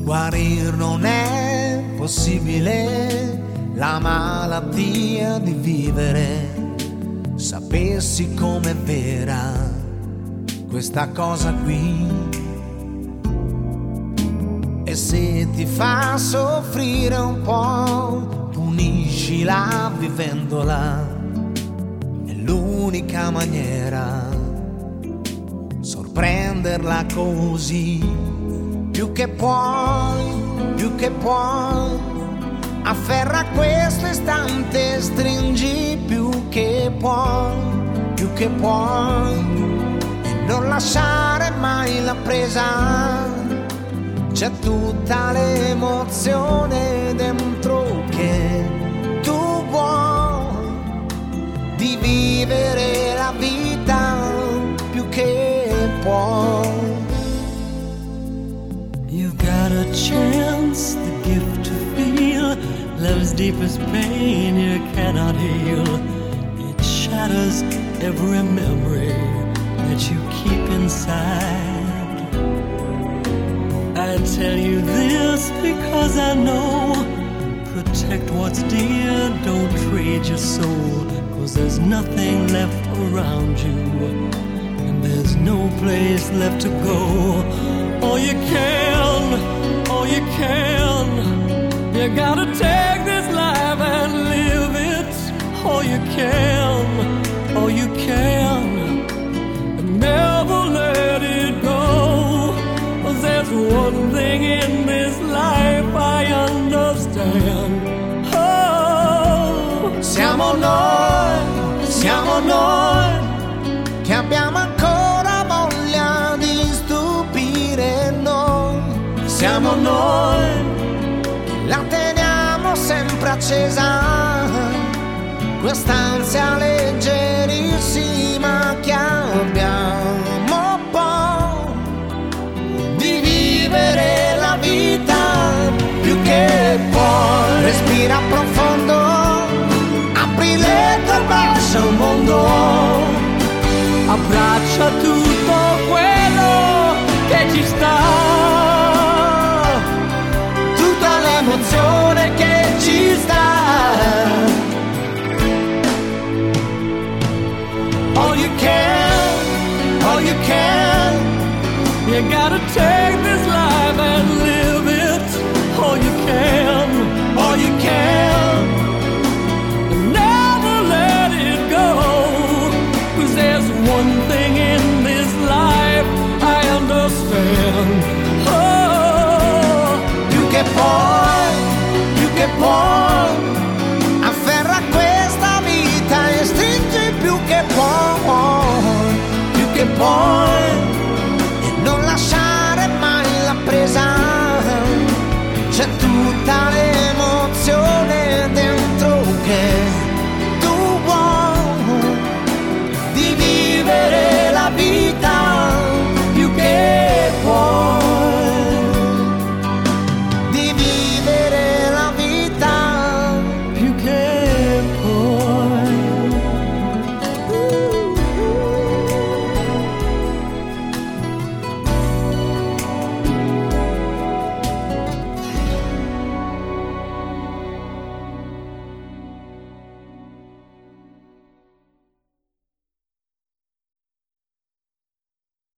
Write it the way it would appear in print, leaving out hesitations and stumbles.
Guarir non è possibile, la malattia di vivere. Sapessi com'è vera questa cosa qui. E se ti fa soffrire un po', puniscila vivendola. È l'unica maniera, sorprenderla così. Più che puoi, afferra questo istante, stringi più che puoi, e non lasciare mai la presa. C'è tutta l'emozione dentro che tu vuoi, di vivere la vita più che puoi. You've got a chance, the gift to feel love's deepest pain you cannot heal. It shatters every memory that you keep inside. I tell you this because I know, protect what's dear, don't trade your soul, 'cause there's nothing left around you, and there's no place left to go. All you can, you gotta take this life and live it. All you can, and never let it go. 'Cause there's one thing in this life I understand. Oh, Siamo noi che abbiamo ancora voglia di stupire noi. Siamo noi, la teniamo sempre accesa, quest'ansia leggerissima che abbiamo poi, di vivere la vita più che puoi. Respira profondo, apri le tue braccia al mondo, abbraccia tutto quello che ci sta, l'emozione che ci sta. all you can, you gotta take